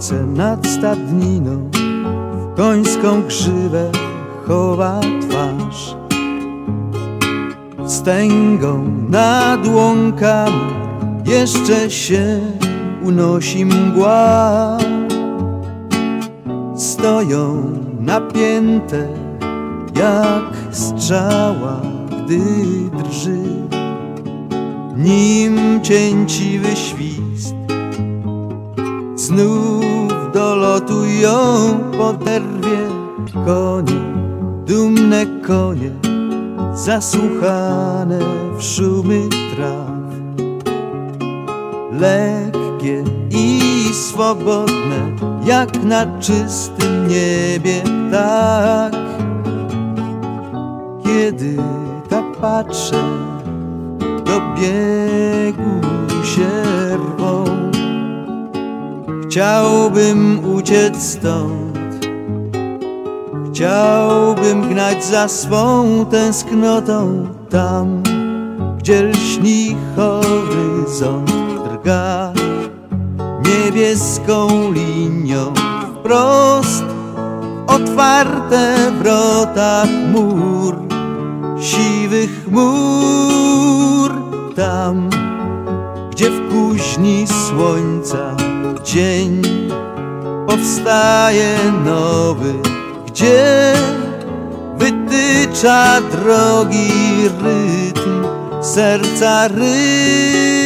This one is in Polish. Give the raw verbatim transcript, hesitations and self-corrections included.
Słońce nad stadniną w końską grzywę chowa twarz. Wstęgą nad łąkami jeszcze się unosi mgła. Stoją napięte jak strzała, gdy drży nim cięciwy świst. Znów do lotu ją poderwie konie, dumne konie, zasłuchane w szumy traw. Lekkie i swobodne jak na czystym niebie ptak. Kiedy tak patrzę, do biegu się rwą. Chciałbym uciec stąd, chciałbym gnać za swą tęsknotą tam, gdzie lśni horyzont drga niebieską linią wprost. Otwarte wrota chmur, siwych chmur, tam, gdzie w kuźni słońca dzień powstaje nowy, gdzie wytycza drogi rytm serca rytm.